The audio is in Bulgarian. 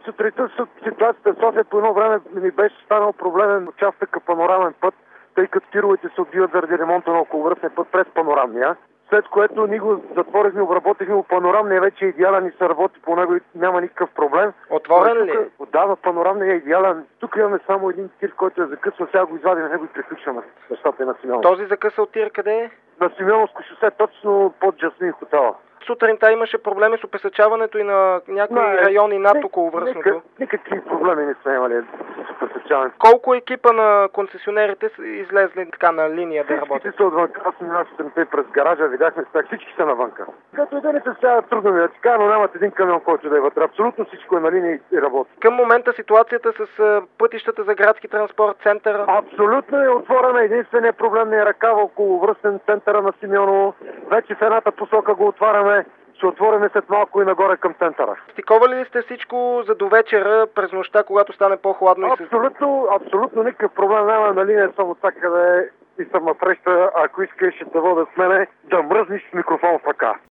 сутринта ситуацията в София по едно време ми беше станал проблемен участъка панорамен път, тъй като тировете се отбиват заради ремонта на околовръстния път през панорамния. След което ние го затворихме, обработихме го. Панорамния вече е идеален и се работи по него и няма никакъв проблем. Отворен ли? Да, панорамния е идеален. Тук имаме само един тир, който е закъсал. Сега го извадим него и приключваме нещата на Симеоновско. Този закъсал тир къде е? На Симеоновско шосе, точно под Джасмин хотела. Сутринта имаше проблеми с опесъчаването и на някои райони над околовръстното. Никакви проблеми не сме имали с опесъчаването. Колко екипа на концесионерите са излезли така на линия да работят? Всички са отвънка. Аз минах сутринта през гаража, видяхме с всички са навънка. Като идените сега трудно ми да ти кажа, но нямат един камион, който да е вътре. Абсолютно всичко е на линия и работи. Към момента ситуацията с пътищата за градски транспорт, центъра? Абсолютно е отворена. Единственият проблем не е ръкава около връстен центъра на Симеоново. Вече в едната посока го отваряме. Ще отворим след малко и нагоре към центъра. Стиковали ли сте всичко за довечера, през нощта, когато стане по-хладно? Абсолютно никакъв проблем няма на линия, само така къде и съм напреща, ако искаш да вода с мене, да мръзниш с микрофон в ръка.